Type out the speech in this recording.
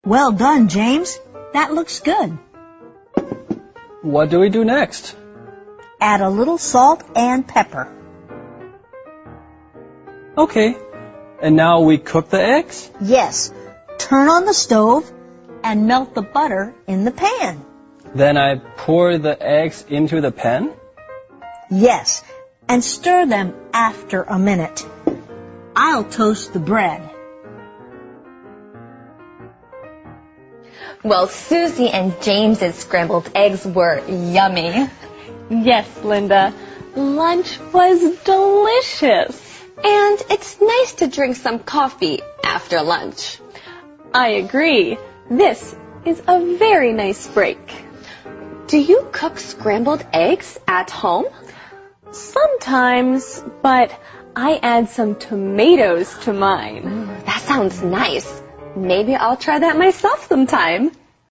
Well done, James. That looks good. What do we do next? Add a little salt and pepper. Okay. And now we cook the eggs? Yes. Turn on the stove and melt the butter in the pan. Then I pour the eggs into the pan? Yes, and stir them after a minute. I'll toast the bread. Well, Susie and James's scrambled eggs were yummy. Yes, Linda. Lunch was delicious. And it's nice to drink some coffee after lunch. I agree. This is a very nice break. Do you cook scrambled eggs at home? Sometimes, but I add some tomatoes to mine. That sounds nice. Maybe I'll try that myself sometime.